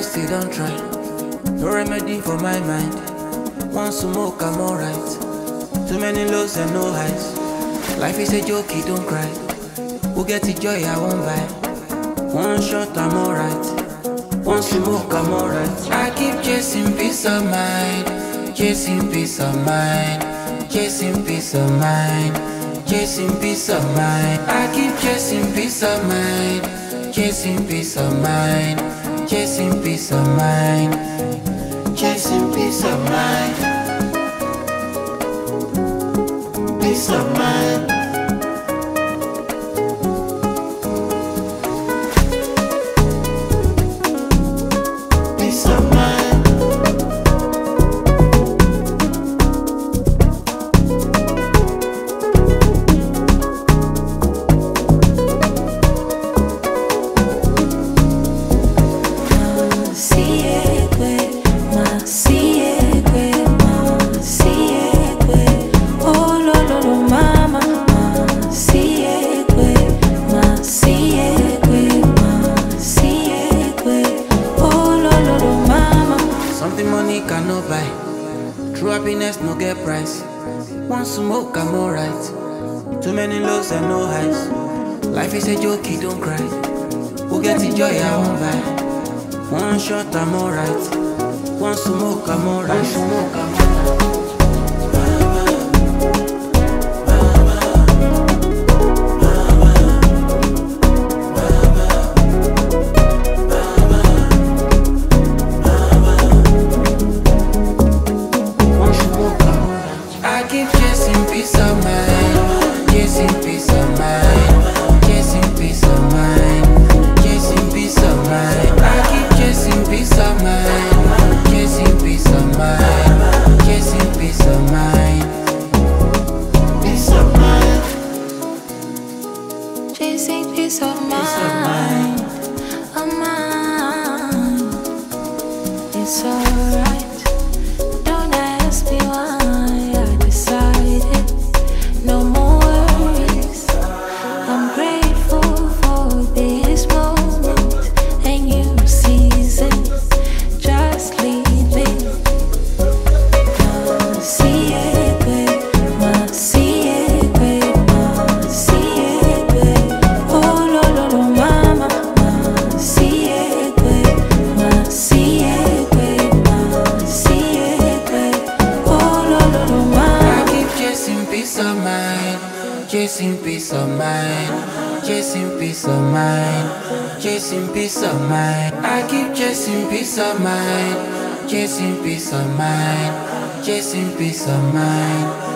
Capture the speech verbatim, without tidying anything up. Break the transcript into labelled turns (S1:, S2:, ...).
S1: still don't try. No remedy for my mind. One smoke, I'm alright. Too many lows and no highs. Life is a joke, don't cry. Who get the joy I won't buy. One shot, I'm alright. One smoke, I'm alright. I keep chasing peace of mind. Chasing peace of mind. Chasing peace of mind. Chasing peace of mind. I keep chasing peace of mind. Chasing peace of mind. Chasing peace of mind. Chasing peace of mind. Peace of mind. Peace of mind. Something money cannot buy. True happiness no get price. One smoke, I'm alright. Too many lows and no highs. Life is a joke, don't cry. Who get the joy I won't buy. One shot, I'm alright. One smoke, I'm alright. One smoke, I'm alright. I keep chasing peace of mind, chasing peace of mind, chasing peace of mind, chasing peace of mind. I keep chasing peace of mind, chasing peace of mind, chasing peace of mind, peace of mind,
S2: chasing peace of mind, of mind. It's alright. Don't ask me why. No more worries. I'm grateful for this moment and new season just leaving. Masiegwe, masiegwe, masiegwe. Oh lo lo lo mama, masiegwe, masiegwe, masiegwe. Oh lo lo lo mama.
S1: I keep chasing peace of mind, chasing peace of mind, chasing peace of mind, chasing peace of mind. I keep chasing peace of mind, chasing peace of mind, chasing peace of mind.